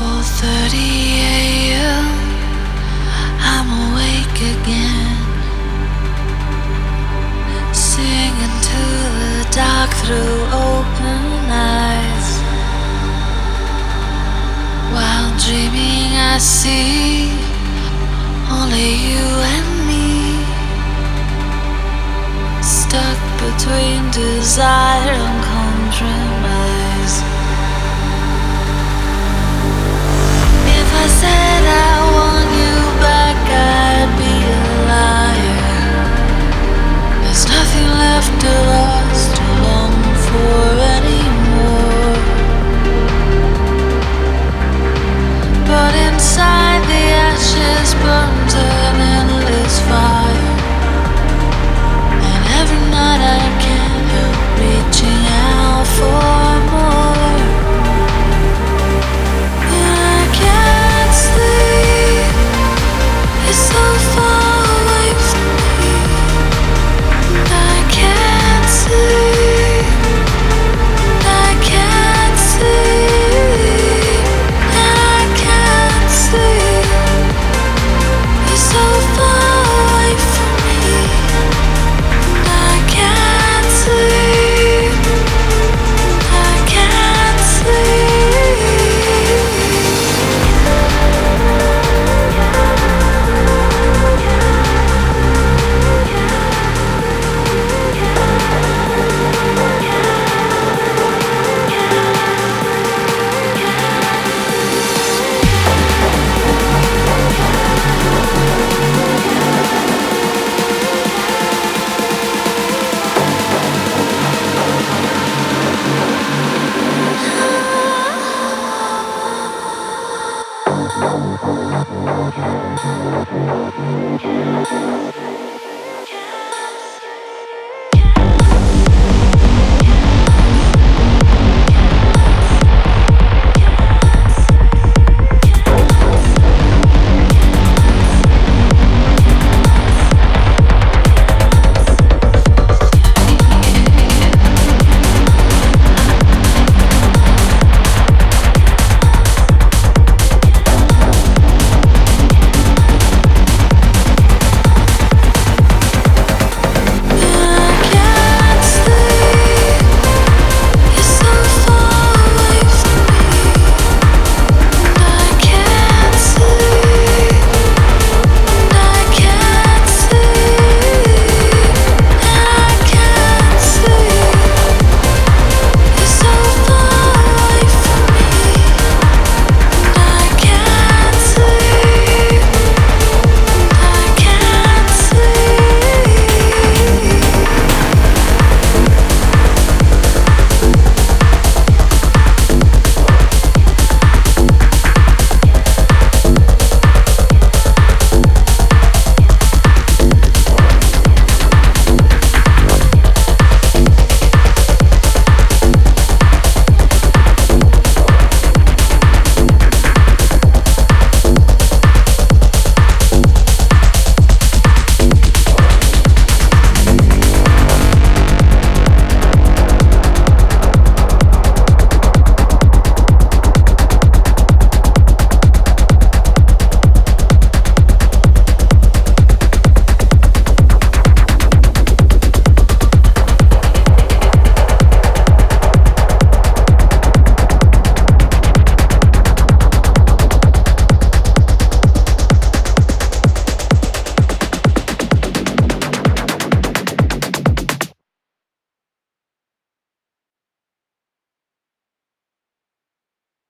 4:30 a.m. I'm awake again, singing to the dark through open eyes. While dreaming, I see only you and me, stuck between desire and compromise. If I said I want you back, I'd be a liar. There's nothing left of us to long for anymore. But inside the ashes burns an endless fire, and every night I can't help reaching out for more. I can't sleep, it's so far away from me. I can't sleep, I can't sleep, and I can't sleep. It's so far away from me. I can't sleep, I can't sleep.